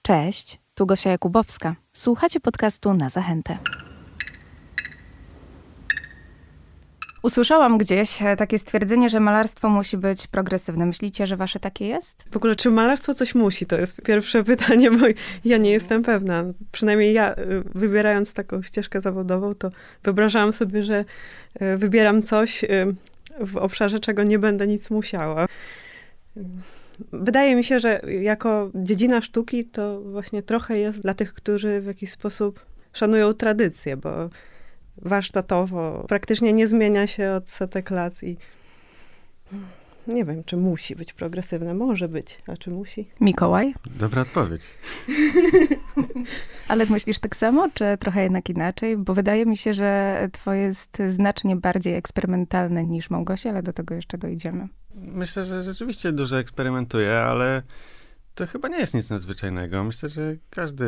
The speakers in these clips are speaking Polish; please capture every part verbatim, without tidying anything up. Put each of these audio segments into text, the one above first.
Cześć, tu Gosia Jakubowska. Słuchacie podcastu Na Zachętę. Usłyszałam gdzieś takie stwierdzenie, że malarstwo musi być progresywne. Myślicie, że wasze takie jest? W ogóle, czy malarstwo coś musi? To jest pierwsze pytanie, bo ja nie jestem pewna. Przynajmniej ja, wybierając taką ścieżkę zawodową, to wyobrażałam sobie, że wybieram coś w obszarze, czego nie będę nic musiała. Wydaje mi się, że jako dziedzina sztuki to właśnie trochę jest dla tych, którzy w jakiś sposób szanują tradycję, bo warsztatowo praktycznie nie zmienia się od setek lat i nie wiem, czy musi być progresywne. Może być, a czy musi? Mikołaj? Dobra odpowiedź. Ale myślisz tak samo, czy trochę jednak inaczej? Bo wydaje mi się, że twoje jest znacznie bardziej eksperymentalne niż Małgosia, ale do tego jeszcze dojdziemy. Myślę, że rzeczywiście dużo eksperymentuję, ale to chyba nie jest nic nadzwyczajnego. Myślę, że każdy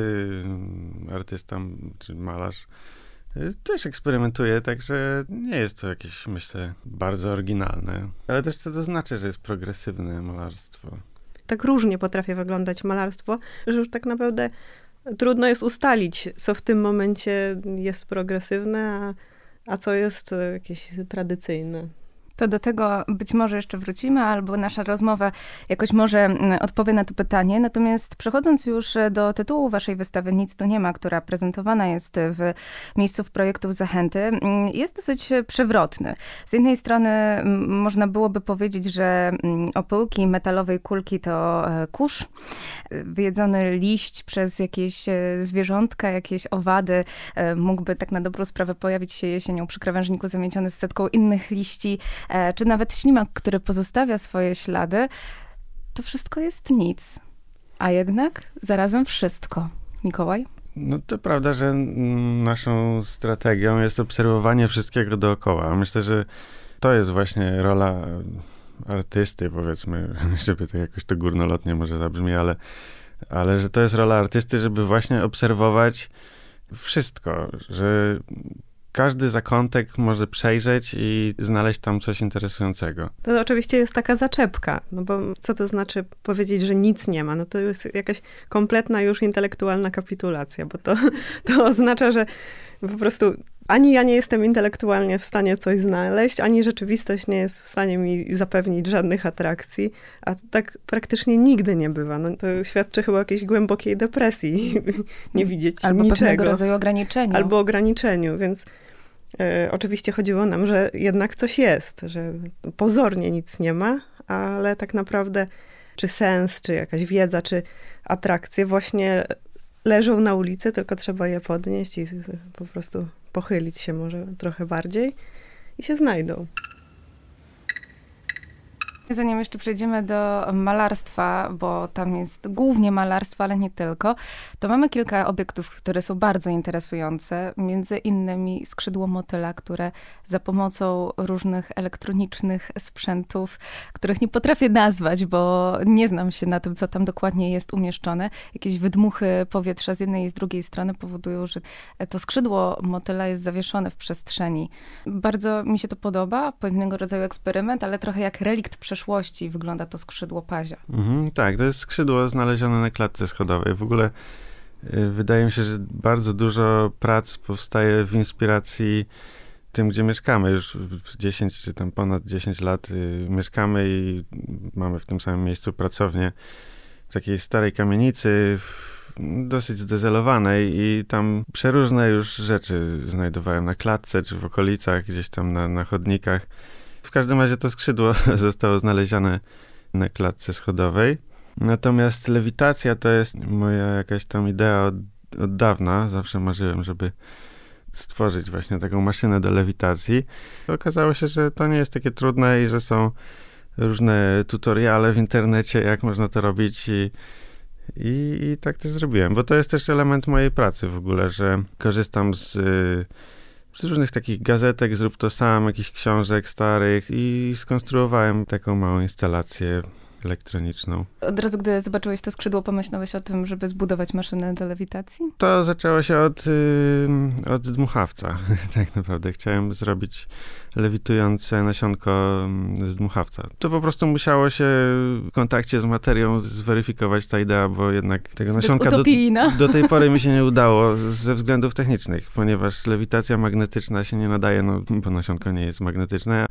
artysta czy malarz też eksperymentuje, także nie jest to jakieś, myślę, bardzo oryginalne. Ale też co to znaczy, że jest progresywne malarstwo? Tak różnie potrafi wyglądać malarstwo, że już tak naprawdę trudno jest ustalić, co w tym momencie jest progresywne, a, a co jest jakieś tradycyjne. To do tego być może jeszcze wrócimy, albo nasza rozmowa jakoś może odpowie na to pytanie. Natomiast przechodząc już do tytułu waszej wystawy Nic tu nie ma, która prezentowana jest w miejscu projektów Zachęty, jest dosyć przewrotny. Z jednej strony można byłoby powiedzieć, że opyłki metalowej kulki to kurz, wyjedzony liść przez jakieś zwierzątka, jakieś owady mógłby tak na dobrą sprawę pojawić się jesienią przy krawężniku zamieciony z setką innych liści, czy nawet ślimak, który pozostawia swoje ślady, to wszystko jest nic. A jednak zarazem wszystko. Mikołaj? No to prawda, że naszą strategią jest obserwowanie wszystkiego dookoła. Myślę, że to jest właśnie rola artysty, powiedzmy, żeby to jakoś to górnolotnie może zabrzmi, ale, ale że to jest rola artysty, żeby właśnie obserwować wszystko, że każdy zakątek może przejrzeć i znaleźć tam coś interesującego. To oczywiście jest taka zaczepka, no bo co to znaczy powiedzieć, że nic nie ma? No to jest jakaś kompletna już intelektualna kapitulacja, bo to, to oznacza, że po prostu ani ja nie jestem intelektualnie w stanie coś znaleźć, ani rzeczywistość nie jest w stanie mi zapewnić żadnych atrakcji, a tak praktycznie nigdy nie bywa. No to świadczy chyba o jakiejś głębokiej depresji, nie widzieć Albo niczego. Albo pewnego rodzaju ograniczeniu. Albo ograniczeniu, więc e, oczywiście chodziło nam, że jednak coś jest, że pozornie nic nie ma, ale tak naprawdę czy sens, czy jakaś wiedza, czy atrakcje właśnie leżą na ulicy, tylko trzeba je podnieść i po prostu pochylić się może trochę bardziej i się znajdą. Zanim jeszcze przejdziemy do malarstwa, bo tam jest głównie malarstwo, ale nie tylko, to mamy kilka obiektów, które są bardzo interesujące. Między innymi skrzydło motyla, które za pomocą różnych elektronicznych sprzętów, których nie potrafię nazwać, bo nie znam się na tym, co tam dokładnie jest umieszczone. Jakieś wydmuchy powietrza z jednej i z drugiej strony powodują, że to skrzydło motyla jest zawieszone w przestrzeni. Bardzo mi się to podoba, pewnego rodzaju eksperyment, ale trochę jak relikt przeszłości wygląda to skrzydło pazia. Mhm, tak, to jest skrzydło znalezione na klatce schodowej. W ogóle y, wydaje mi się, że bardzo dużo prac powstaje w inspiracji tym, gdzie mieszkamy. Już dziesięć czy tam ponad dziesięć lat y, mieszkamy i mamy w tym samym miejscu pracownię w takiej starej kamienicy, w, dosyć zdezelowanej i tam przeróżne już rzeczy znajdowałem na klatce czy w okolicach, gdzieś tam na, na chodnikach. W każdym razie to skrzydło zostało znalezione na klatce schodowej. Natomiast lewitacja to jest moja jakaś tam idea od, od dawna. Zawsze marzyłem, żeby stworzyć właśnie taką maszynę do lewitacji. Okazało się, że to nie jest takie trudne i że są różne tutoriale w internecie, jak można to robić i, i, i tak też zrobiłem. Bo to jest też element mojej pracy w ogóle, że korzystam z... z różnych takich gazetek, zrób to sam, jakichś książek starych i skonstruowałem taką małą instalację elektroniczną. Od razu, gdy zobaczyłeś to skrzydło, pomyślałeś o tym, żeby zbudować maszynę do lewitacji? To zaczęło się od, y, od dmuchawca. Tak naprawdę chciałem zrobić lewitujące nasionko z dmuchawca. To po prostu musiało się w kontakcie z materią zweryfikować ta idea, bo jednak tego Zbyt nasionka do, do tej pory mi się nie udało ze względów technicznych, ponieważ lewitacja magnetyczna się nie nadaje, no bo nasionko nie jest magnetyczne,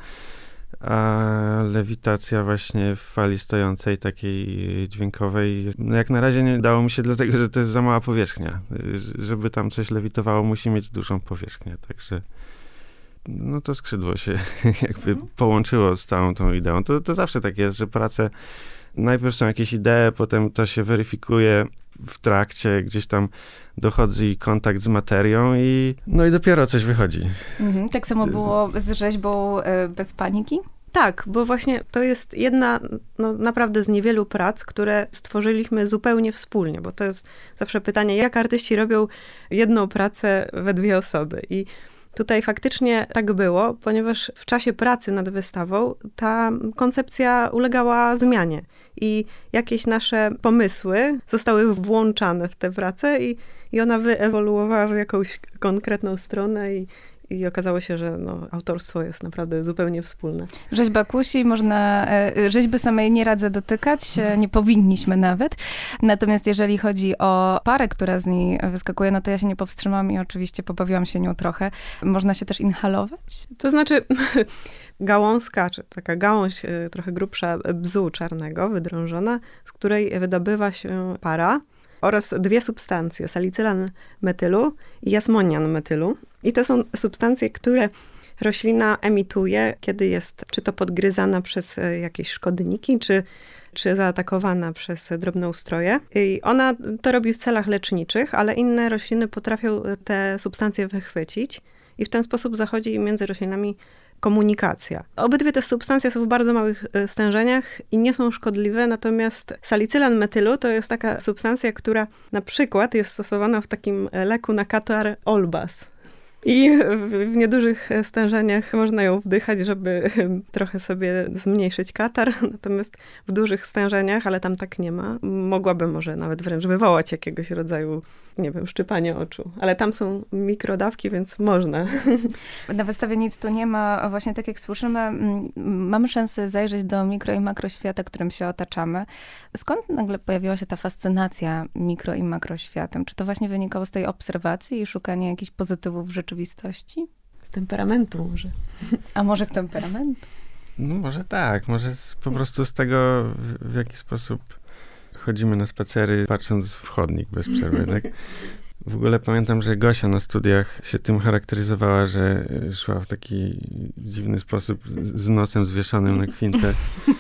a lewitacja właśnie w fali stojącej, takiej dźwiękowej, no jak na razie nie udało mi się, dlatego że to jest za mała powierzchnia. Żeby tam coś lewitowało, musi mieć dużą powierzchnię, także no to skrzydło się jakby połączyło z całą tą ideą. To, to zawsze tak jest, że prace, najpierw są jakieś idee, potem to się weryfikuje w trakcie, gdzieś tam dochodzi kontakt z materią i no i dopiero coś wychodzi. Mhm. Tak samo było z rzeźbą y, bez paniki? Tak, bo właśnie to jest jedna no, naprawdę z niewielu prac, które stworzyliśmy zupełnie wspólnie, bo to jest zawsze pytanie, jak artyści robią jedną pracę we dwie osoby. I tutaj faktycznie tak było, ponieważ w czasie pracy nad wystawą ta koncepcja ulegała zmianie i jakieś nasze pomysły zostały włączane w tę pracę i, i ona wyewoluowała w jakąś konkretną stronę i, i okazało się, że no, autorstwo jest naprawdę zupełnie wspólne. Rzeźba kusi, można, rzeźby samej nie radzę dotykać, nie powinniśmy nawet. Natomiast jeżeli chodzi o parę, która z niej wyskakuje, no to ja się nie powstrzymam i oczywiście pobawiłam się nią trochę. Można się też inhalować? To znaczy gałązka, czy taka gałąź trochę grubsza bzu czarnego, wydrążona, z której wydobywa się para oraz dwie substancje, salicylan metylu i jasmonian metylu. I to są substancje, które roślina emituje, kiedy jest czy to podgryzana przez jakieś szkodniki, czy, czy zaatakowana przez drobnoustroje. I ona to robi w celach leczniczych, ale inne rośliny potrafią te substancje wychwycić i w ten sposób zachodzi między roślinami komunikacja. Obydwie te substancje są w bardzo małych stężeniach i nie są szkodliwe, natomiast salicylan metylu to jest taka substancja, która na przykład jest stosowana w takim leku na katar Olbas. I w, w niedużych stężeniach można ją wdychać, żeby trochę sobie zmniejszyć katar, natomiast w dużych stężeniach, ale tam tak nie ma, mogłaby może nawet wręcz wywołać jakiegoś rodzaju, nie wiem, szczypanie oczu. Ale tam są mikrodawki, więc można. Na wystawie nic tu nie ma. Właśnie tak jak słyszymy, mamy szansę zajrzeć do mikro i makroświata, którym się otaczamy. Skąd nagle pojawiła się ta fascynacja mikro i makroświatem? Czy to właśnie wynikało z tej obserwacji i szukania jakichś pozytywów w rzeczywistości? Z temperamentu może. A może z temperamentu? No może tak, może z, po prostu z tego, w, w jaki sposób chodzimy na spacery, patrząc w chodnik bez przerwy, tak? W ogóle pamiętam, że Gosia na studiach się tym charakteryzowała, że szła w taki dziwny sposób z nosem zwieszonym na kwintę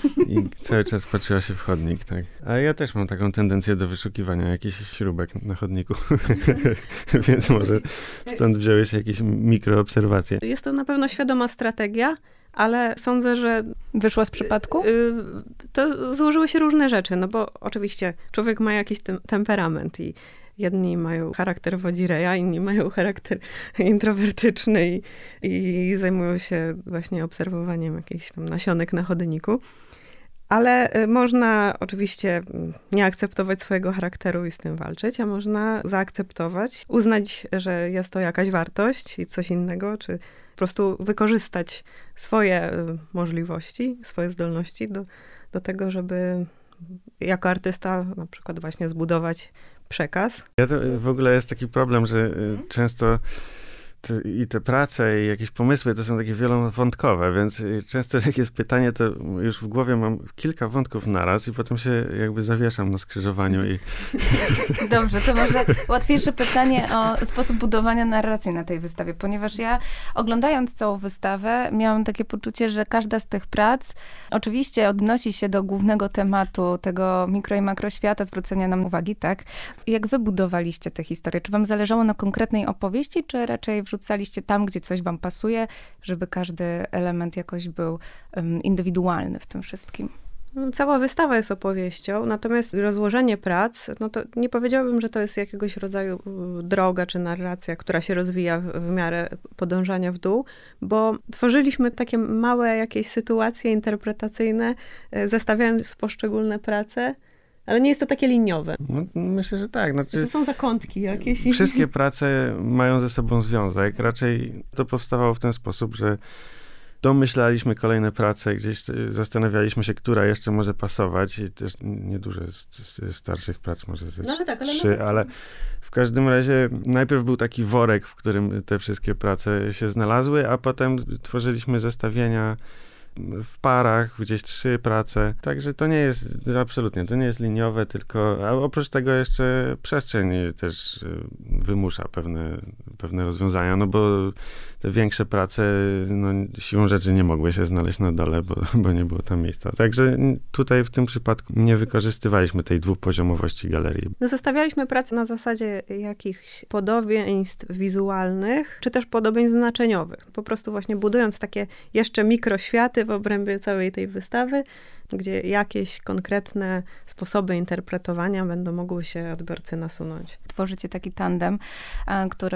i cały czas patrzyła się w chodnik, tak. A ja też mam taką tendencję do wyszukiwania jakichś śrubek na chodniku, więc może stąd wzięły się jakieś mikroobserwacje. Jest to na pewno świadoma strategia, ale sądzę, że... Wyszła z przypadku? To złożyły się różne rzeczy, no bo oczywiście człowiek ma jakiś tem- temperament i jedni mają charakter wodzireja, inni mają charakter introwertyczny i, i zajmują się właśnie obserwowaniem jakichś tam nasionek na chodniku. Ale można oczywiście nie akceptować swojego charakteru i z tym walczyć, a można zaakceptować, uznać, że jest to jakaś wartość i coś innego, czy po prostu wykorzystać swoje możliwości, swoje zdolności do, do tego, żeby jako artysta na przykład właśnie zbudować przekaz. Ja to w ogóle jest taki problem, że często to i te prace, i jakieś pomysły to są takie wielowątkowe, więc często jak jest pytanie, to już w głowie mam kilka wątków naraz i potem się jakby zawieszam na skrzyżowaniu i... Dobrze, to może łatwiejsze pytanie o sposób budowania narracji na tej wystawie, ponieważ ja oglądając całą wystawę miałam takie poczucie, że każda z tych prac oczywiście odnosi się do głównego tematu tego mikro i makroświata, zwrócenia nam uwagi, tak? Jak wy budowaliście tę historię? Czy wam zależało na konkretnej opowieści, czy raczej wrzucaliście tam, gdzie coś wam pasuje, żeby każdy element jakoś był um, indywidualny w tym wszystkim? Cała wystawa jest opowieścią, natomiast rozłożenie prac, no to nie powiedziałabym, że to jest jakiegoś rodzaju droga czy narracja, która się rozwija w, w miarę podążania w dół, bo tworzyliśmy takie małe jakieś sytuacje interpretacyjne, zestawiając poszczególne prace, ale nie jest to takie liniowe. No, myślę, że tak. Znaczy, to są zakątki jakieś. Wszystkie prace mają ze sobą związek. Raczej to powstawało w ten sposób, że domyślaliśmy kolejne prace, gdzieś zastanawialiśmy się, która jeszcze może pasować i też niedużo jest starszych prac, może ze no, ale tak, ale trzy, no, ale w każdym razie najpierw był taki worek, w którym te wszystkie prace się znalazły, a potem tworzyliśmy zestawienia w parach, gdzieś trzy prace. Także to nie jest, absolutnie, to nie jest liniowe, tylko, a oprócz tego jeszcze przestrzeń też wymusza pewne, pewne rozwiązania, no bo te większe prace, no siłą rzeczy nie mogły się znaleźć na dole, bo, bo nie było tam miejsca. Także tutaj w tym przypadku nie wykorzystywaliśmy tej dwupoziomowości galerii. No, zestawialiśmy pracę na zasadzie jakichś podobieństw wizualnych, czy też podobieństw znaczeniowych. Po prostu właśnie budując takie jeszcze mikroświaty w obrębie całej tej wystawy, gdzie jakieś konkretne sposoby interpretowania będą mogły się odbiorcy nasunąć. Tworzycie taki tandem, który,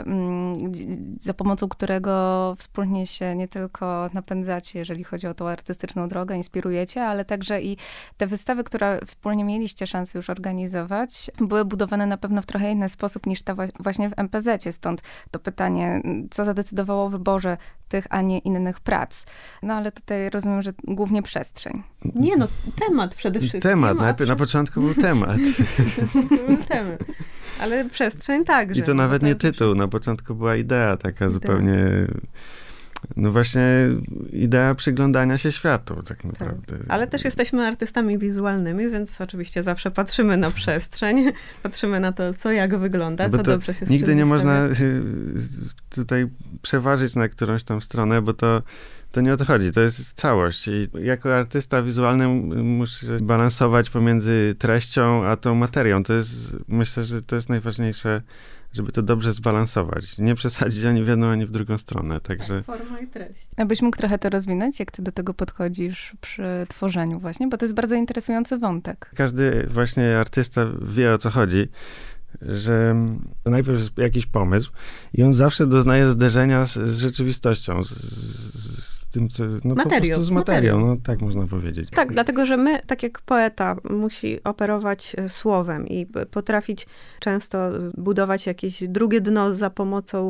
za pomocą którego wspólnie się nie tylko napędzacie, jeżeli chodzi o tą artystyczną drogę, inspirujecie, ale także i te wystawy, które wspólnie mieliście szansę już organizować, były budowane na pewno w trochę inny sposób niż ta właśnie w em pe zecie. Stąd to pytanie, co zadecydowało o wyborze tych, a nie innych prac. No ale tutaj rozumiem, że głównie przestrzeń. Nie no, temat przede wszystkim. Temat, najpierw przez... na początku był temat. był temat. Ale przestrzeń także. I to nawet nie tytuł, na początku była idea taka idea. zupełnie, no właśnie idea przyglądania się światu tak naprawdę. Tak. Ale też jesteśmy artystami wizualnymi, więc oczywiście zawsze patrzymy na przestrzeń, patrzymy na to, co jak wygląda, bo co dobrze się z nigdy czym nie wystawia. można tutaj przeważyć na którąś tam stronę, bo to To nie o to chodzi, to jest całość. I jako artysta wizualny muszę balansować pomiędzy treścią a tą materią. To jest, myślę, że to jest najważniejsze, żeby to dobrze zbalansować. Nie przesadzić ani w jedną, ani w drugą stronę. Także... Tak, forma i treść. Abyś mógł trochę to rozwinąć, jak ty do tego podchodzisz przy tworzeniu właśnie, bo to jest bardzo interesujący wątek. Każdy właśnie artysta wie, o co chodzi, że najpierw jest jakiś pomysł i on zawsze doznaje zderzenia z, z rzeczywistością, z, z, z tym, co, no materiał, po prostu z z materią, materią. no tak można powiedzieć. Tak, dlatego, że my, tak jak poeta, musi operować słowem i potrafić często budować jakieś drugie dno za pomocą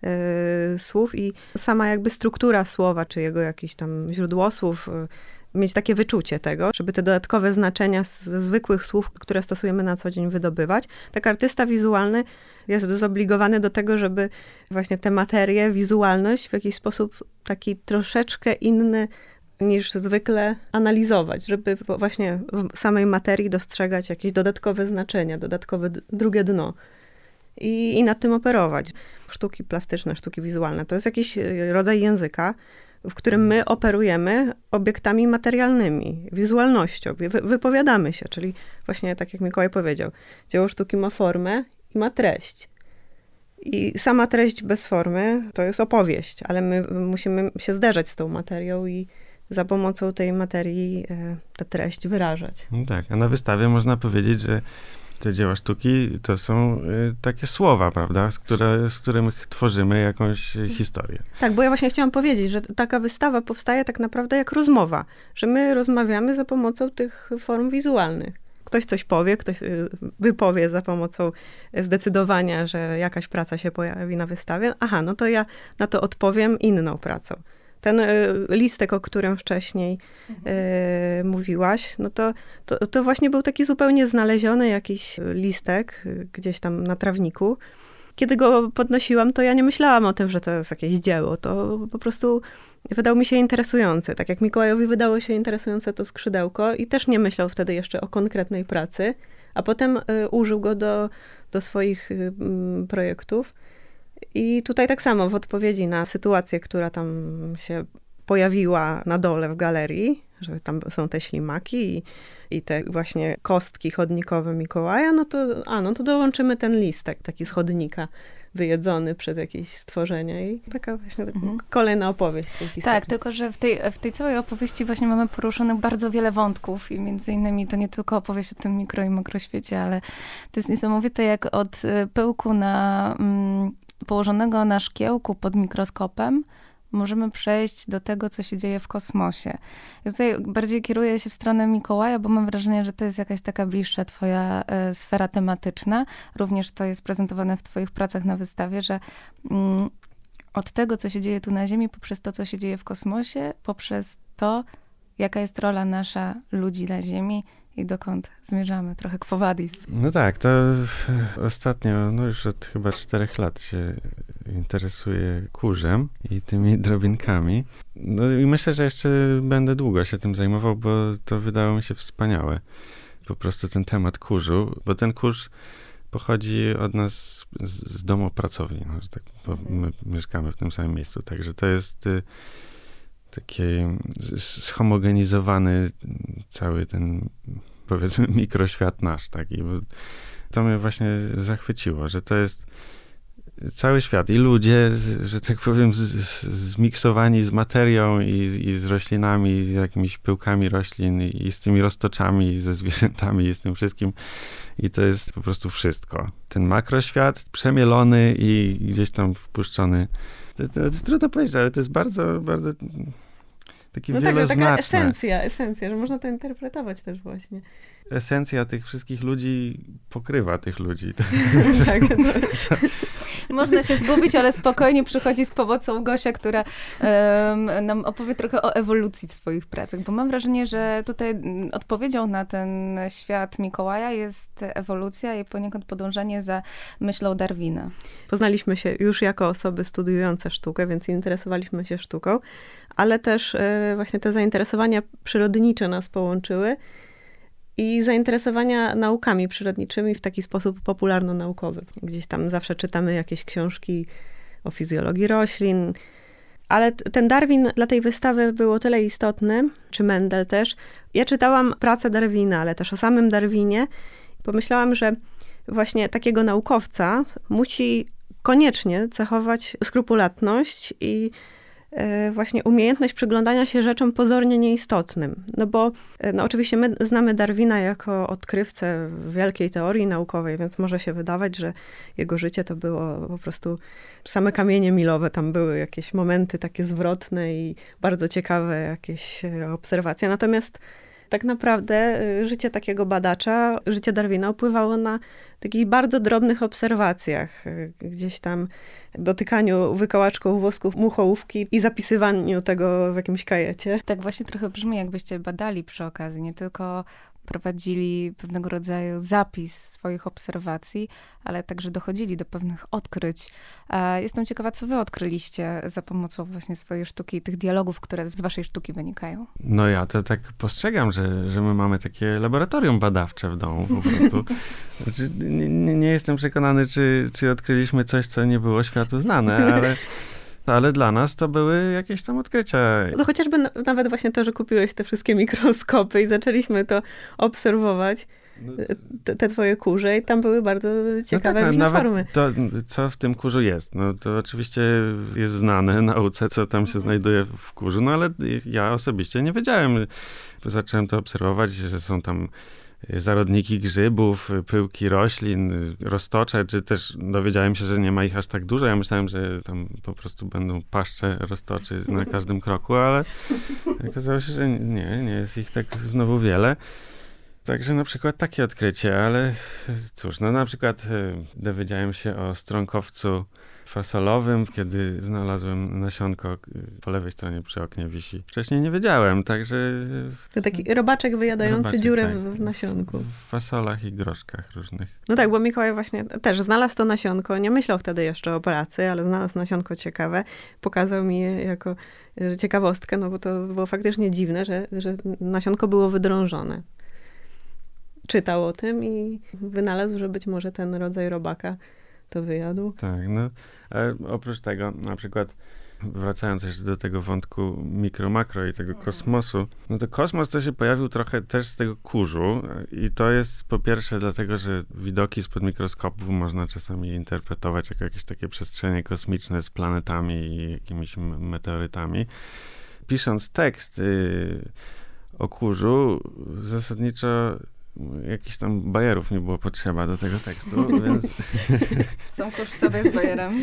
y, słów i sama jakby struktura słowa, czy jego jakieś tam źródłosłów, y, mieć takie wyczucie tego, żeby te dodatkowe znaczenia ze zwykłych słów, które stosujemy na co dzień, wydobywać. Tak artysta wizualny jest zobligowany do tego, żeby właśnie tę materię, wizualność w jakiś sposób taki troszeczkę inny niż zwykle analizować, żeby właśnie w samej materii dostrzegać jakieś dodatkowe znaczenia, dodatkowe drugie dno i, i nad tym operować. Sztuki plastyczne, sztuki wizualne to jest jakiś rodzaj języka, w którym my operujemy obiektami materialnymi, wizualnością, wy, wypowiadamy się, czyli właśnie tak jak Mikołaj powiedział, dzieło sztuki ma formę i ma treść. I sama treść bez formy to jest opowieść, ale my musimy się zderzać z tą materią i za pomocą tej materii e, tę treść wyrażać. No tak, a na wystawie można powiedzieć, że te dzieła sztuki to są y, takie słowa, prawda, z, które, z których tworzymy jakąś y, historię. Tak, bo ja właśnie chciałam powiedzieć, że taka wystawa powstaje tak naprawdę jak rozmowa, że my rozmawiamy za pomocą tych form wizualnych. Ktoś coś powie, ktoś y, wypowie za pomocą zdecydowania, że jakaś praca się pojawi na wystawie. Aha, no to ja na to odpowiem inną pracą. Ten y, listek, o którym wcześniej y, mówiłaś, no to, to, to właśnie był taki zupełnie znaleziony jakiś listek y, gdzieś tam na trawniku. Kiedy go podnosiłam, to ja nie myślałam o tym, że to jest jakieś dzieło. To po prostu wydał mi się interesujący. Tak jak Mikołajowi wydało się interesujące to skrzydełko i też nie myślał wtedy jeszcze o konkretnej pracy, a potem y, użył go do, do swoich y, y, projektów. I tutaj tak samo w odpowiedzi na sytuację, która tam się pojawiła na dole w galerii, że tam są te ślimaki i, i te właśnie kostki chodnikowe Mikołaja, no to, a, no to dołączymy ten listek taki z chodnika wyjedzony przez jakieś stworzenia i taka właśnie Mhm. kolejna opowieść tej historii. Tak, tylko że w tej, w tej całej opowieści właśnie mamy poruszonych bardzo wiele wątków i między innymi to nie tylko opowieść o tym mikro i makroświecie, ale to jest niesamowite, jak od y, pyłku na, mm, położonego na szkiełku pod mikroskopem możemy przejść do tego, co się dzieje w kosmosie. I tutaj bardziej kieruję się w stronę Mikołaja, bo mam wrażenie, że to jest jakaś taka bliższa twoja e, sfera tematyczna. Również to jest prezentowane w twoich pracach na wystawie, że mm, od tego, co się dzieje tu na Ziemi, poprzez to, co się dzieje w kosmosie, poprzez to, jaka jest rola nasza, ludzi na Ziemi i dokąd zmierzamy. Trochę Quo Vadis. No tak, to ostatnio, no już od chyba czterech lat się interesuję kurzem i tymi drobinkami. No i myślę, że jeszcze będę długo się tym zajmował, bo to wydało mi się wspaniałe. Po prostu ten temat kurzu, bo ten kurz pochodzi od nas z, z domu pracowni, no, że tak, bo my mieszkamy w tym samym miejscu, także to jest y, taki zhomogenizowany cały ten, powiedzmy, mikroświat nasz, taki. To mnie właśnie zachwyciło, że to jest cały świat i ludzie, że tak powiem, z, z, zmiksowani z materią i, i z roślinami, z jakimiś pyłkami roślin i, i z tymi roztoczami, ze zwierzętami i z tym wszystkim. I to jest po prostu wszystko. Ten makroświat przemielony i gdzieś tam wpuszczony. To, to, to jest trudno powiedzieć, ale to jest bardzo, bardzo taki no tak, wieloznaczne. taka esencja, esencja, że można to interpretować też właśnie. Esencja tych wszystkich ludzi pokrywa tych ludzi. Tak, to... Można się zgubić, ale spokojnie przychodzi z pomocą Gosia, która um, nam opowie trochę o ewolucji w swoich pracach, bo mam wrażenie, że tutaj odpowiedzią na ten świat Mikołaja jest ewolucja i poniekąd podążanie za myślą Darwina. Poznaliśmy się już jako osoby studiujące sztukę, więc interesowaliśmy się sztuką, ale też e, właśnie te zainteresowania przyrodnicze nas połączyły i zainteresowania naukami przyrodniczymi w taki sposób popularno-naukowy. Gdzieś tam zawsze czytamy jakieś książki o fizjologii roślin, ale t- ten Darwin dla tej wystawy był o tyle istotny, czy Mendel też. Ja czytałam pracę Darwina, ale też o samym Darwinie. Pomyślałam, że właśnie takiego naukowca musi koniecznie cechować skrupulatność i właśnie umiejętność przyglądania się rzeczom pozornie nieistotnym. No bo no oczywiście my znamy Darwina jako odkrywcę wielkiej teorii naukowej, więc może się wydawać, że jego życie to było po prostu same kamienie milowe. Tam były jakieś momenty takie zwrotne i bardzo ciekawe jakieś obserwacje. Natomiast tak naprawdę życie takiego badacza, życie Darwina opływało na takich bardzo drobnych obserwacjach. Gdzieś tam dotykaniu wykałaczką wosku muchołówki i zapisywaniu tego w jakimś kajecie. Tak właśnie trochę brzmi, jakbyście badali przy okazji, nie tylko prowadzili pewnego rodzaju zapis swoich obserwacji, ale także dochodzili do pewnych odkryć. Jestem ciekawa, co wy odkryliście za pomocą właśnie swojej sztuki i tych dialogów, które z waszej sztuki wynikają. No ja to tak postrzegam, że, że my mamy takie laboratorium badawcze w domu po prostu. Znaczy, nie, nie jestem przekonany, czy, czy odkryliśmy coś, co nie było światu znane, ale... Ale dla nas to były jakieś tam odkrycia. No chociażby na, nawet właśnie to, że kupiłeś te wszystkie mikroskopy i zaczęliśmy to obserwować, te, te twoje kurze i tam były bardzo ciekawe no tak, różne nawet formy. To, co w tym kurzu jest, no to oczywiście jest znane nauce, co tam się znajduje w kurzu, no ale ja osobiście nie wiedziałem. Zacząłem to obserwować, że są tam zarodniki grzybów, pyłki roślin, roztocze, czy też dowiedziałem się, że nie ma ich aż tak dużo. Ja myślałem, że tam po prostu będą paszcze roztoczy na każdym kroku, ale okazało się, że nie, nie jest ich tak znowu wiele. Także na przykład takie odkrycie, ale cóż, no na przykład dowiedziałem się o strąkowcu fasolowym, kiedy znalazłem nasionko po lewej stronie przy oknie wisi. Wcześniej nie wiedziałem, także... To taki robaczek wyjadający robaczek, dziurę tak, w, w nasionku. W fasolach i groszkach różnych. No tak, bo Mikołaj właśnie też znalazł to nasionko, nie myślał wtedy jeszcze o pracy, ale znalazł nasionko ciekawe, pokazał mi je jako ciekawostkę, no bo to było faktycznie dziwne, że, że nasionko było wydrążone. Czytał o tym i wynalazł, że być może ten rodzaj robaka to wyjadł. Tak, no. A oprócz tego, na przykład wracając jeszcze do tego wątku mikro-makro i tego kosmosu, no to kosmos to się pojawił trochę też z tego kurzu i to jest po pierwsze dlatego, że widoki spod mikroskopu można czasami interpretować jako jakieś takie przestrzenie kosmiczne z planetami i jakimiś meteorytami. Pisząc tekst y, o kurzu, zasadniczo jakichś tam bajerów nie było potrzeba do tego tekstu, więc... Są kurz w sobie z bajerem.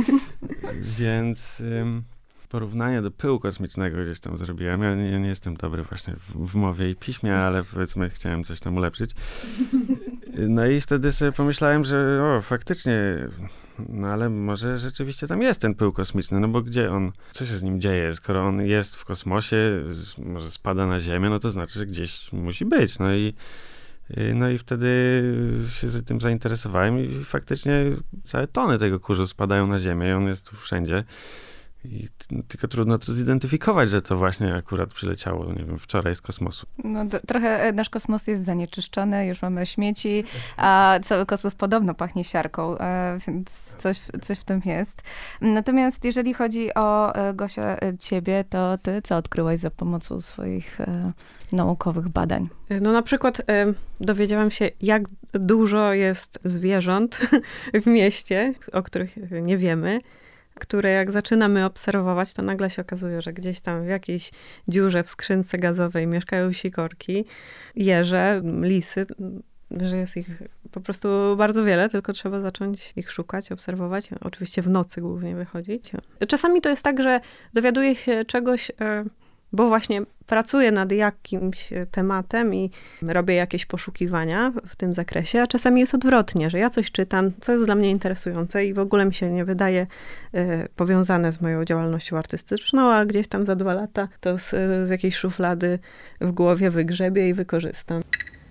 Więc ym, porównanie do pyłu kosmicznego gdzieś tam zrobiłem. Ja nie, ja nie jestem dobry właśnie w, w mowie i piśmie, ale powiedzmy chciałem coś tam ulepszyć. No i wtedy sobie pomyślałem, że o, faktycznie, no ale może rzeczywiście tam jest ten pył kosmiczny, no bo gdzie on, co się z nim dzieje? Skoro on jest w kosmosie, może spada na Ziemię, no to znaczy, że gdzieś musi być. No i No i wtedy się tym zainteresowałem i faktycznie całe tony tego kurzu spadają na ziemię i on jest tu wszędzie. I t- tylko trudno to zidentyfikować, że to właśnie akurat przyleciało, nie wiem, wczoraj z kosmosu. No do, trochę nasz kosmos jest zanieczyszczony, już mamy śmieci, a cały kosmos podobno pachnie siarką, e, więc coś, coś w tym jest. Natomiast jeżeli chodzi o, e, Gosia, ciebie, to ty co odkryłaś za pomocą swoich e, naukowych badań? No na przykład e, dowiedziałam się, jak dużo jest zwierząt w mieście, o których nie wiemy, które jak zaczynamy obserwować, to nagle się okazuje, że gdzieś tam w jakiejś dziurze w skrzynce gazowej mieszkają sikorki, jeże, lisy, że jest ich po prostu bardzo wiele, tylko trzeba zacząć ich szukać, obserwować. Oczywiście w nocy głównie wychodzić. Czasami to jest tak, że dowiaduję się czegoś, bo właśnie pracuję nad jakimś tematem i robię jakieś poszukiwania w tym zakresie, a czasami jest odwrotnie, że ja coś czytam, co jest dla mnie interesujące i w ogóle mi się nie wydaje y, powiązane z moją działalnością artystyczną, a gdzieś tam za dwa lata to z, z jakiejś szuflady w głowie wygrzebię i wykorzystam.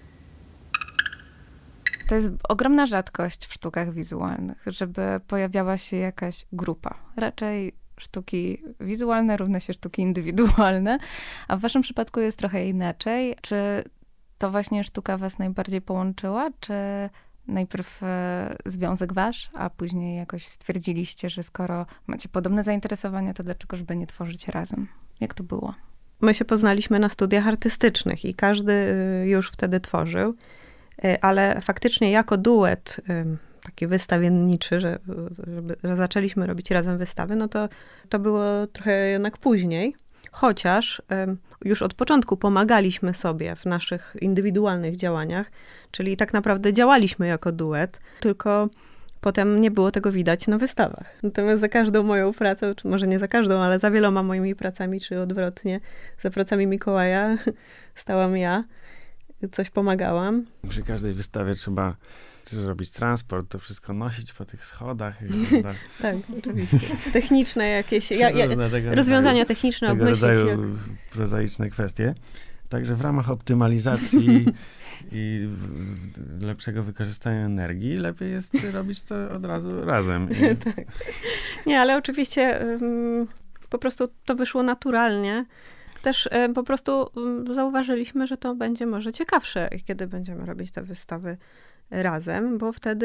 To jest ogromna rzadkość w sztukach wizualnych, żeby pojawiała się jakaś grupa. Raczej sztuki wizualne równa się sztuki indywidualne, a w waszym przypadku jest trochę inaczej. Czy to właśnie sztuka was najbardziej połączyła, czy najpierw e, związek wasz, a później jakoś stwierdziliście, że skoro macie podobne zainteresowania, to dlaczegoż by nie tworzyć razem? Jak to było? My się poznaliśmy na studiach artystycznych i każdy już wtedy tworzył, ale faktycznie jako duet taki wystawienniczy, że, żeby, że zaczęliśmy robić razem wystawy, no to, to było trochę jednak później. Chociaż um, już od początku pomagaliśmy sobie w naszych indywidualnych działaniach, czyli tak naprawdę działaliśmy jako duet, tylko potem nie było tego widać na wystawach. Natomiast za każdą moją pracę, czy może nie za każdą, ale za wieloma moimi pracami, czy odwrotnie, za pracami Mikołaja stałam ja, coś pomagałam. Przy każdej wystawie trzeba zrobić transport, to wszystko nosić po tych schodach. Tak, oczywiście. Techniczne jakieś, ja, ja, rozwiązania rodzaju, techniczne, tego rodzaju jak... prozaiczne kwestie. Także w ramach optymalizacji i lepszego wykorzystania energii lepiej jest robić to od razu razem. I... tak. Nie, ale oczywiście um, po prostu to wyszło naturalnie. Też um, po prostu um, zauważyliśmy, że to będzie może ciekawsze, kiedy będziemy robić te wystawy razem, bo wtedy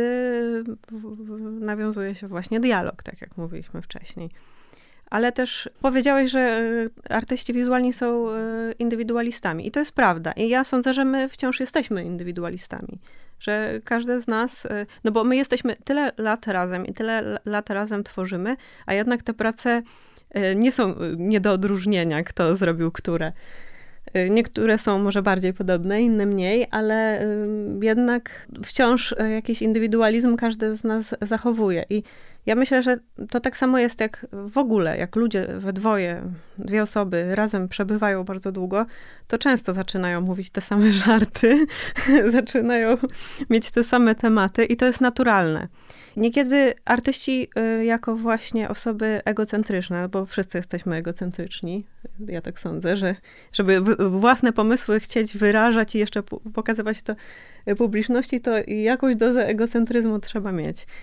nawiązuje się właśnie dialog, tak jak mówiliśmy wcześniej. Ale też powiedziałeś, że artyści wizualni są indywidualistami. I to jest prawda. I ja sądzę, że my wciąż jesteśmy indywidualistami. Że każdy z nas, no bo my jesteśmy tyle lat razem i tyle lat razem tworzymy, a jednak te prace nie są nie do odróżnienia, kto zrobił które. Niektóre są może bardziej podobne, inne mniej, ale jednak wciąż jakiś indywidualizm każdy z nas zachowuje. I ja myślę, że to tak samo jest jak w ogóle, jak ludzie we dwoje, dwie osoby razem przebywają bardzo długo, to często zaczynają mówić te same żarty, zaczynają mieć te same tematy i to jest naturalne. Niekiedy artyści jako właśnie osoby egocentryczne, bo wszyscy jesteśmy egocentryczni, ja tak sądzę, że żeby własne pomysły chcieć wyrażać i jeszcze pokazywać to publiczności, to jakąś dozę egocentryzmu trzeba mieć.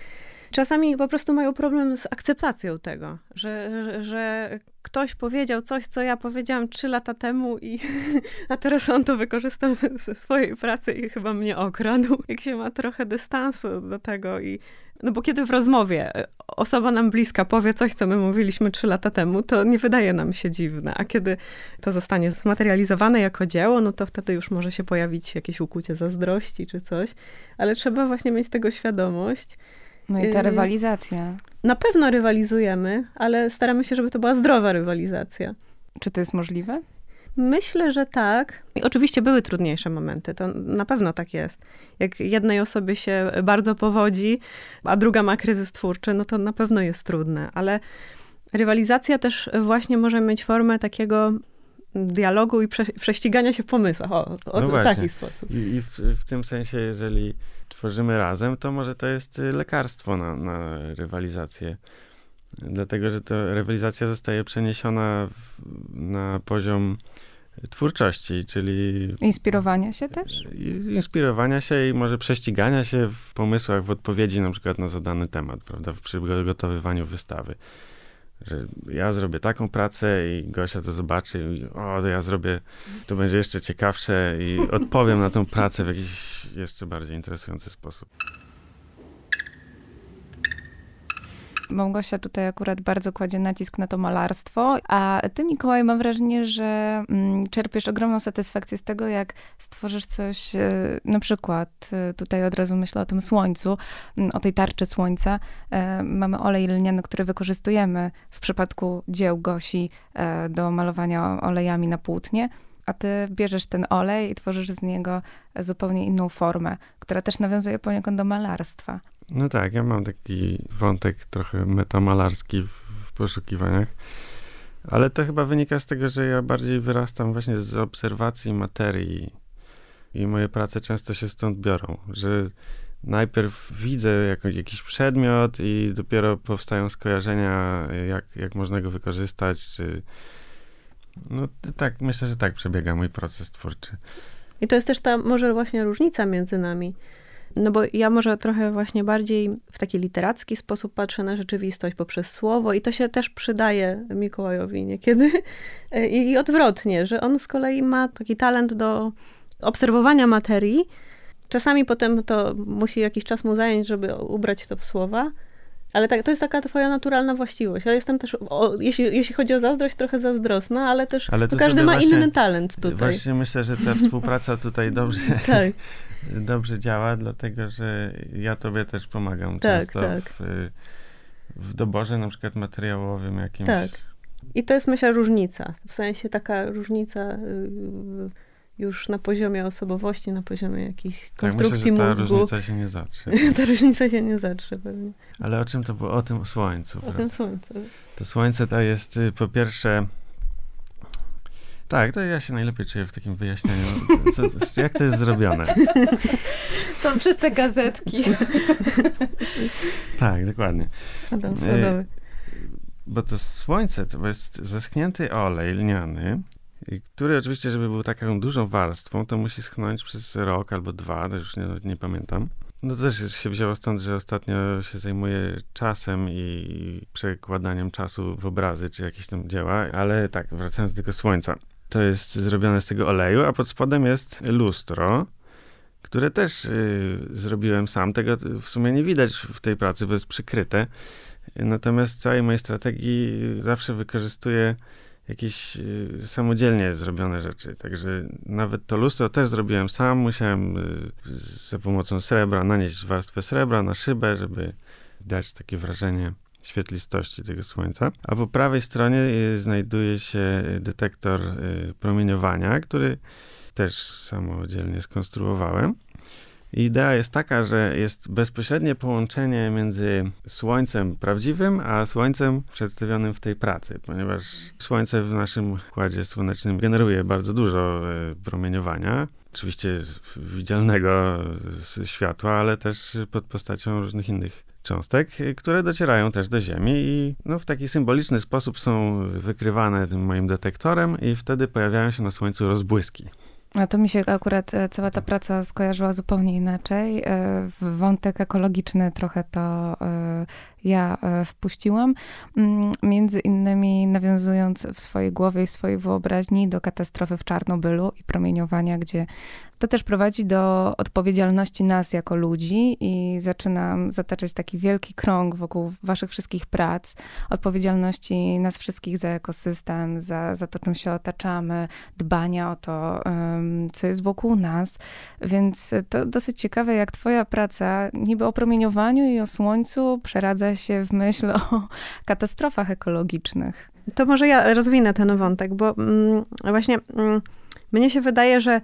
Czasami po prostu mają problem z akceptacją tego, że, że, że ktoś powiedział coś, co ja powiedziałam trzy lata temu i a teraz on to wykorzystał ze swojej pracy i chyba mnie okradł. Jak się ma trochę dystansu do tego i no bo kiedy w rozmowie osoba nam bliska powie coś, co my mówiliśmy trzy lata temu, to nie wydaje nam się dziwne. A kiedy to zostanie zmaterializowane jako dzieło, no to wtedy już może się pojawić jakieś ukłucie zazdrości czy coś. Ale trzeba właśnie mieć tego świadomość. No i ta rywalizacja. Na pewno rywalizujemy, ale staramy się, żeby to była zdrowa rywalizacja. Czy to jest możliwe? Myślę, że tak. I oczywiście były trudniejsze momenty, to na pewno tak jest. Jak jednej osobie się bardzo powodzi, a druga ma kryzys twórczy, no to na pewno jest trudne, ale rywalizacja też właśnie może mieć formę takiego dialogu i prze, prześcigania się w pomysłach. O, o no w taki sposób. I, i w, w tym sensie, jeżeli tworzymy razem, to może to jest lekarstwo na, na rywalizację. Dlatego, że ta rywalizacja zostaje przeniesiona w, na poziom twórczości, czyli... Inspirowania się też? Inspirowania się i może prześcigania się w pomysłach, w odpowiedzi na przykład na zadany temat, prawda, w przygotowywaniu wystawy. Że ja zrobię taką pracę i Gosia to zobaczy i o, to ja zrobię, to będzie jeszcze ciekawsze i odpowiem na tą pracę w jakiś jeszcze bardziej interesujący sposób. Małgosia tutaj akurat bardzo kładzie nacisk na to malarstwo, a ty, Mikołaj, mam wrażenie, że mm, czerpiesz ogromną satysfakcję z tego, jak stworzysz coś, e, na przykład, e, tutaj od razu myślę o tym słońcu, m, o tej tarczy słońca. E, mamy olej lniany, który wykorzystujemy w przypadku dzieł Gosi e, do malowania olejami na płótnie, a ty bierzesz ten olej i tworzysz z niego zupełnie inną formę, która też nawiązuje poniekąd do malarstwa. No tak, ja mam taki wątek trochę metamalarski w, w poszukiwaniach, ale to chyba wynika z tego, że ja bardziej wyrastam właśnie z obserwacji materii i moje prace często się stąd biorą, że najpierw widzę jakiś, jakiś przedmiot i dopiero powstają skojarzenia, jak, jak można go wykorzystać, czy... No tak, myślę, że tak przebiega mój proces twórczy. I to jest też ta może właśnie różnica między nami. No bo ja może trochę właśnie bardziej w taki literacki sposób patrzę na rzeczywistość poprzez słowo i to się też przydaje Mikołajowi niekiedy. I, i odwrotnie, że on z kolei ma taki talent do obserwowania materii. Czasami potem to musi jakiś czas mu zająć, żeby ubrać to w słowa. Ale tak, to jest taka twoja naturalna właściwość. Ja jestem też, o, jeśli, jeśli chodzi o zazdrość, trochę zazdrosna, ale też ale no każdy ma właśnie, inny talent tutaj. Właśnie myślę, że ta współpraca tutaj dobrze, tak. dobrze działa, dlatego że ja tobie też pomagam tak, często tak. W, w doborze na przykład materiałowym jakimś. Tak. I to jest, myślę, różnica. W sensie taka różnica już na poziomie osobowości, na poziomie jakichś konstrukcji tak, myślę, że ta mózgu. różnica się nie zatrze. Ta różnica się nie zatrze pewnie. Ale o czym to było? O tym słońcu. O prawda? tym słońcu. To słońce to jest po pierwsze... Tak, to ja się najlepiej czuję w takim wyjaśnieniu. Co, co, jak to jest zrobione? To przez te gazetki. Tak, dokładnie. Adam Sadowy. Bo to słońce to jest zaschnięty olej lniany, który oczywiście, żeby był taką dużą warstwą, to musi schnąć przez rok albo dwa, to już nie, nie pamiętam. No to też się wzięło stąd, że ostatnio się zajmuję czasem i przekładaniem czasu w obrazy, czy jakieś tam dzieła, ale tak, wracając do tego słońca. To jest zrobione z tego oleju, a pod spodem jest lustro, które też y, zrobiłem sam. Tego w sumie nie widać w tej pracy, bo jest przykryte. Natomiast w całej mojej strategii zawsze wykorzystuję jakieś y, samodzielnie zrobione rzeczy. Także nawet to lustro też zrobiłem sam. Musiałem y, za pomocą srebra nanieść warstwę srebra na szybę, żeby dać takie wrażenie świetlistości tego słońca. A po prawej stronie y, znajduje się detektor y, promieniowania, który też samodzielnie skonstruowałem. Idea jest taka, że jest bezpośrednie połączenie między słońcem prawdziwym, a słońcem przedstawionym w tej pracy, ponieważ słońce w naszym układzie słonecznym generuje bardzo dużo promieniowania, oczywiście widzialnego światła, ale też pod postacią różnych innych cząstek, które docierają też do Ziemi i no, w taki symboliczny sposób są wykrywane tym moim detektorem i wtedy pojawiają się na Słońcu rozbłyski. A to mi się akurat cała ta praca skojarzyła zupełnie inaczej. W wątek ekologiczny trochę to ja wpuściłam, między innymi nawiązując w swojej głowie i swojej wyobraźni do katastrofy w Czarnobylu i promieniowania, gdzie to też prowadzi do odpowiedzialności nas jako ludzi i zaczynam zataczać taki wielki krąg wokół waszych wszystkich prac, odpowiedzialności nas wszystkich za ekosystem, za, za to, czym się otaczamy, dbania o to, um, co jest wokół nas. Więc to dosyć ciekawe, jak twoja praca niby o promieniowaniu i o słońcu przeradza się w myśl o katastrofach ekologicznych. To może ja rozwinę ten wątek, bo mm, właśnie mm, mnie się wydaje, że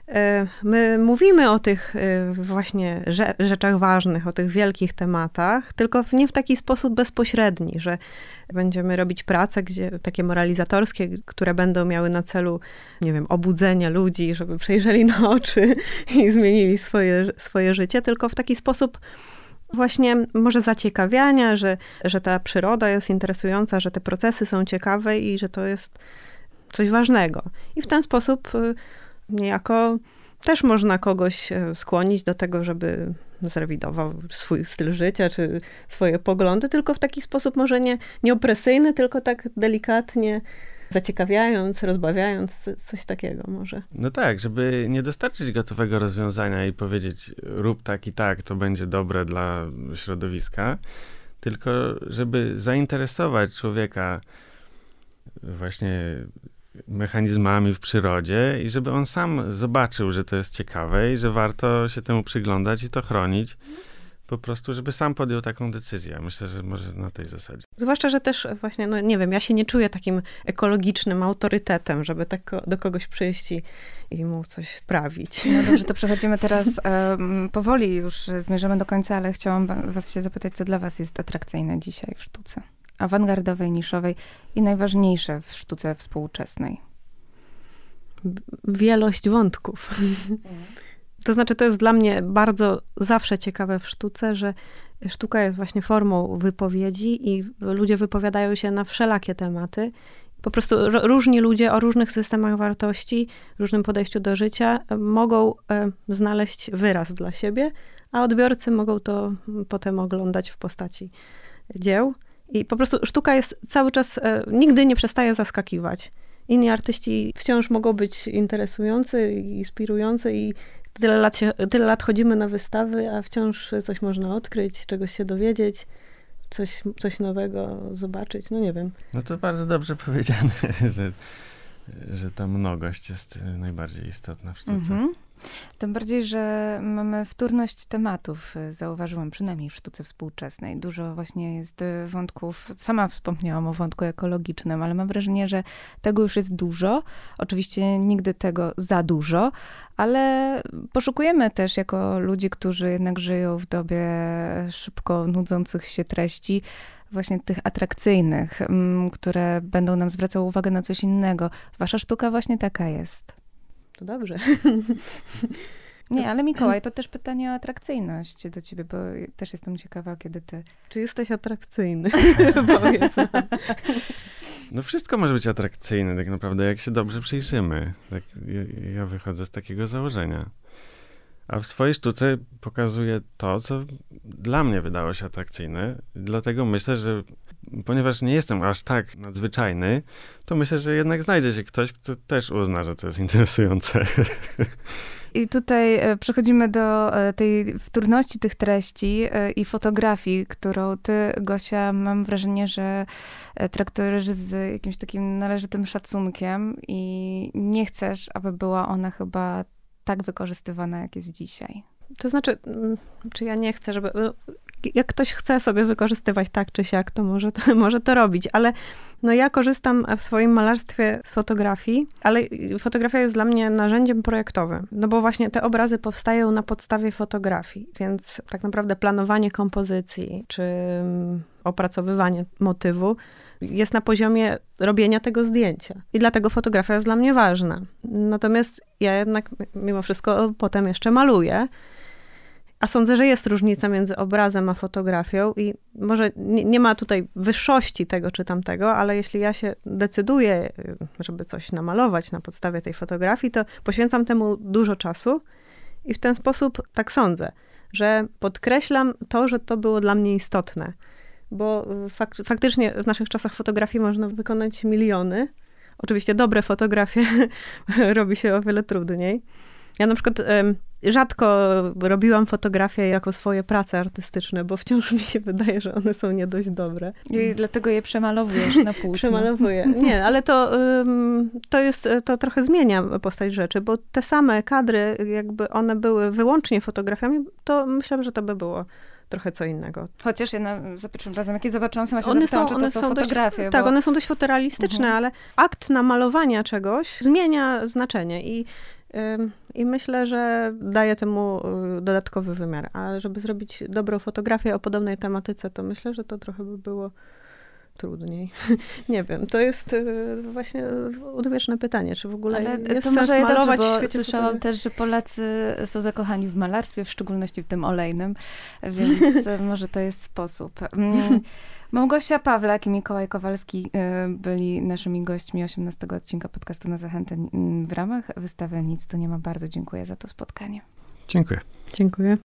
my mówimy o tych właśnie rzeczach ważnych, o tych wielkich tematach, tylko nie w taki sposób bezpośredni, że będziemy robić prace gdzie, takie moralizatorskie, które będą miały na celu, nie wiem, obudzenie ludzi, żeby przejrzeli na oczy i zmienili swoje, swoje życie, tylko w taki sposób właśnie może zaciekawiania, że, że ta przyroda jest interesująca, że te procesy są ciekawe i że to jest coś ważnego. I w ten sposób niejako też można kogoś skłonić do tego, żeby zrewidował swój styl życia, czy swoje poglądy, tylko w taki sposób może nie, nie opresyjny, tylko tak delikatnie zaciekawiając, rozbawiając, coś takiego może. No tak, żeby nie dostarczyć gotowego rozwiązania i powiedzieć rób tak i tak, to będzie dobre dla środowiska, tylko żeby zainteresować człowieka właśnie mechanizmami w przyrodzie i żeby on sam zobaczył, że to jest ciekawe i że warto się temu przyglądać i to chronić. Po prostu, żeby sam podjął taką decyzję. Myślę, że może na tej zasadzie. Zwłaszcza, że też właśnie, no nie wiem, ja się nie czuję takim ekologicznym autorytetem, żeby tak do kogoś przyjść i, i mu coś sprawić. No dobrze, to przechodzimy teraz, um, powoli już zmierzamy do końca, ale chciałam was się zapytać, co dla was jest atrakcyjne dzisiaj w sztuce? Awangardowej, niszowej i najważniejsze w sztuce współczesnej? Wielość wątków. To znaczy, to jest dla mnie bardzo zawsze ciekawe w sztuce, że sztuka jest właśnie formą wypowiedzi i ludzie wypowiadają się na wszelakie tematy. Po prostu różni ludzie o różnych systemach wartości, różnym podejściu do życia mogą znaleźć wyraz dla siebie, a odbiorcy mogą to potem oglądać w postaci dzieł. I po prostu sztuka jest cały czas, nigdy nie przestaje zaskakiwać. Inni artyści wciąż mogą być interesujący, inspirujący i tyle lat, się, tyle lat chodzimy na wystawy, a wciąż coś można odkryć, czegoś się dowiedzieć, coś, coś nowego zobaczyć, no nie wiem. No to bardzo dobrze powiedziane, że, że ta mnogość jest najbardziej istotna w sztuce. Mhm. Tym bardziej, że mamy wtórność tematów, zauważyłam, przynajmniej w sztuce współczesnej. Dużo właśnie jest wątków, sama wspomniałam o wątku ekologicznym, ale mam wrażenie, że tego już jest dużo. Oczywiście nigdy tego za dużo, ale poszukujemy też jako ludzi, którzy jednak żyją w dobie szybko nudzących się treści, właśnie tych atrakcyjnych, które będą nam zwracały uwagę na coś innego. Wasza sztuka właśnie taka jest. To dobrze. Nie, ale Mikołaj, to też pytanie o atrakcyjność do ciebie, bo też jestem ciekawa, kiedy ty... Czy jesteś atrakcyjny? Powiedz nam. No wszystko może być atrakcyjne tak naprawdę, jak się dobrze przyjrzymy. Tak, ja, ja wychodzę z takiego założenia. A w swojej sztuce pokazuję to, co dla mnie wydało się atrakcyjne. Dlatego myślę, że ponieważ nie jestem aż tak nadzwyczajny, to myślę, że jednak znajdzie się ktoś, kto też uzna, że to jest interesujące. I tutaj przechodzimy do tej wtórności tych treści i fotografii, którą ty, Gosia, mam wrażenie, że traktujesz z jakimś takim należytym szacunkiem i nie chcesz, aby była ona chyba tak wykorzystywana, jak jest dzisiaj. To znaczy, czy ja nie chcę, żeby... Jak ktoś chce sobie wykorzystywać tak czy siak, to może to, może to robić, ale no ja korzystam w swoim malarstwie z fotografii, ale fotografia jest dla mnie narzędziem projektowym, no bo właśnie te obrazy powstają na podstawie fotografii, więc tak naprawdę planowanie kompozycji, czy opracowywanie motywu jest na poziomie robienia tego zdjęcia. I dlatego fotografia jest dla mnie ważna. Natomiast ja jednak mimo wszystko potem jeszcze maluję. A sądzę, że jest różnica między obrazem a fotografią i może nie, nie ma tutaj wyższości tego czy tamtego, ale jeśli ja się decyduję, żeby coś namalować na podstawie tej fotografii, to poświęcam temu dużo czasu i w ten sposób tak sądzę, że podkreślam to, że to było dla mnie istotne. Bo fak faktycznie w naszych czasach fotografii można wykonać miliony. Oczywiście dobre fotografie robi się o wiele trudniej. Ja na przykład um, rzadko robiłam fotografie jako swoje prace artystyczne, bo wciąż mi się wydaje, że one są nie dość dobre. I dlatego je przemalowujesz na płótno. Przemalowuję. Nie, ale to, um, to jest, to trochę zmienia postać rzeczy, bo te same kadry, jakby one były wyłącznie fotografiami, to myślę, że to by było trochę co innego. Chociaż ja na, za pierwszym razem, jak je zobaczyłam, sama się one zapytałam, są, czy to one są, są fotografie. Dość, bo... Tak, one są dość fotorealistyczne, mhm. ale akt namalowania czegoś zmienia znaczenie i, ym, i myślę, że daje temu dodatkowy wymiar. A żeby zrobić dobrą fotografię o podobnej tematyce, to myślę, że to trochę by było trudniej. Nie wiem, to jest właśnie odwieczne pytanie, czy w ogóle Ale jest to sens może malować dobrze, w bo świecie słyszałam fotografii? też, że Polacy są zakochani w malarstwie, w szczególności w tym olejnym, więc może to jest sposób. Małgosia Pawlak i Mikołaj Kowalski byli naszymi gośćmi osiemnastego odcinka podcastu Na Zachętę w ramach wystawy Nic tu nie ma. Bardzo dziękuję za to spotkanie. Dziękuję. Dziękuję.